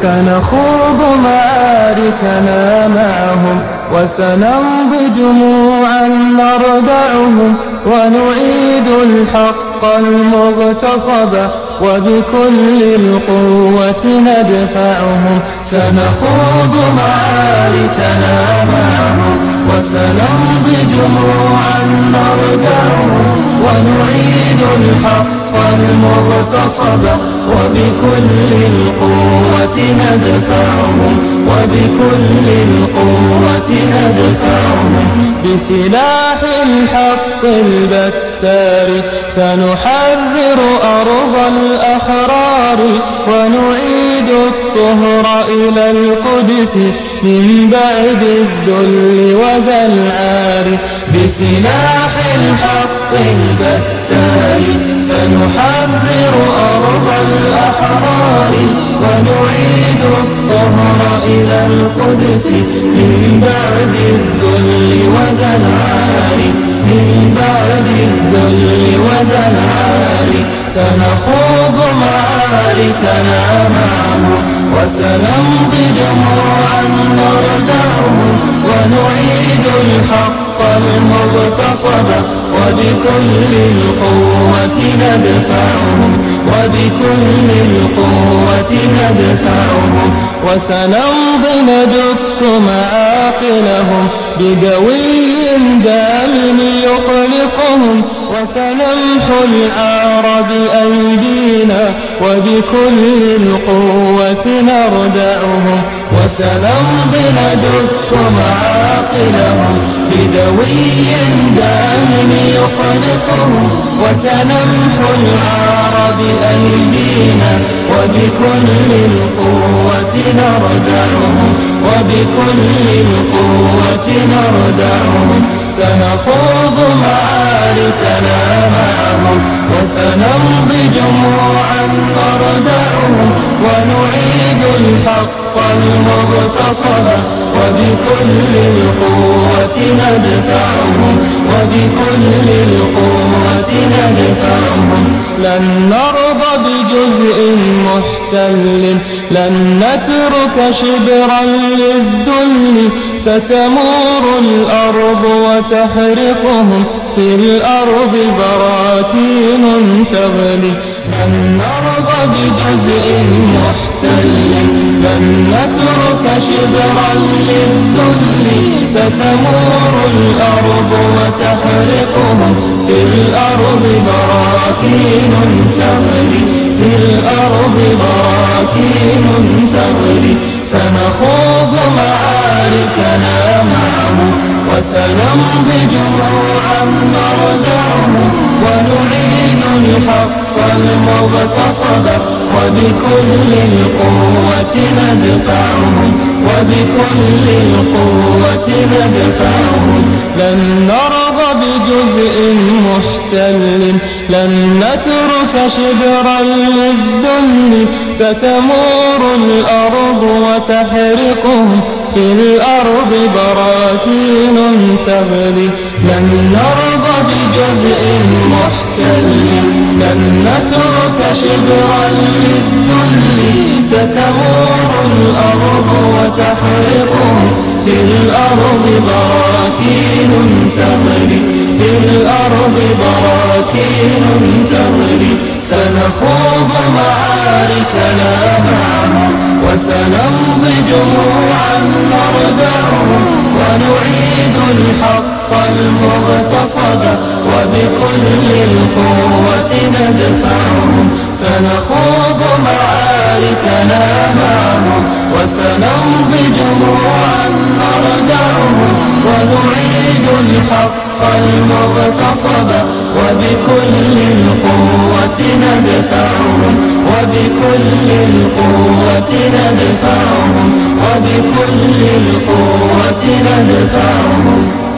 سنخوض معاركنا معهم وسنمضي جموعا نردعهم ونعيد الحق المغتصب وبكل القوة ندفعهم. سنخوض معاركنا معهم وسنمضي جموعا نردعهم ونعيد الحق المغتصب وبكل القوة ندفعهم وبكل القوة ندفعهم. بسلاح الحق البتار سنحرر أرض الأحرار ونعيد الطهر إلى القدس من بعد الذل وذا العار. بسلاح الحق البتار سنحرر أرض الأحرار ونعيد الطهر إلى القدس من بعد الذل وذا العار. من بعد الذل وذا العار سنخوض معاركنا معهم وسنمضي جموعا نردعهم ونعيد الحق المغتصب وبكل القوة ندفعهم وبكل القوة ندفعهم. وسنمضي ندك معاقلهم بدوي دام يقلقهم وسنمحو العار بأيدينا وبكل القوة نردعهم. وسنمضي ندك معاقلهم بدوي دام يقلقهم وسنمحو العار بأيدينا وبكل القوة نردعهم وبكل القوة نردعهم. سنخوض معاركنا معهم وسنمضي جموعا نردعهم ونعيد الحق المغتصب وبكل القوة ندفعهم وبكل القوة ندفعهم. لن نرضى بجزء محتل لن نترك شبرا للذل ستمور الأرض وتحرقهم في الأرض براكين تغلي. لن نرضى بجزء محتل لن نترك شبرا للذل ستمور الأرض وتحرقهم في الأرض براكين تغلي. في الأرض براكين تغلي. سنخوض معاركنا معهم وسنمضي جموعا نردعهم ونعيد الحق المغتصب وبكل القوة ندفعهم وبكل القوة ندفعهم. لن نرضى بجزء محتل لن نترك شبرا للذل ستمور الأرض وتحرقهم في الأرض براكين تغلي. لن نرضى بجزء محتل لن نترك شبرا للذل ستمور الأرض وتحرقهم في الأرض براكين تغلي. في الأرض براكين تغلي. سنخوض معاركنا معهم وسنمضي جموعا نردعهم ونعيد الحق المغتصب وبكل القوة ندفعهم. سنخوض معاركنا معهم وسنمضي جموعا نردعهم ونعيد الحق المغتصب وبكل القوة ندفعهم وبكل القوة ندفعهم وبكل القوة ندفعهم.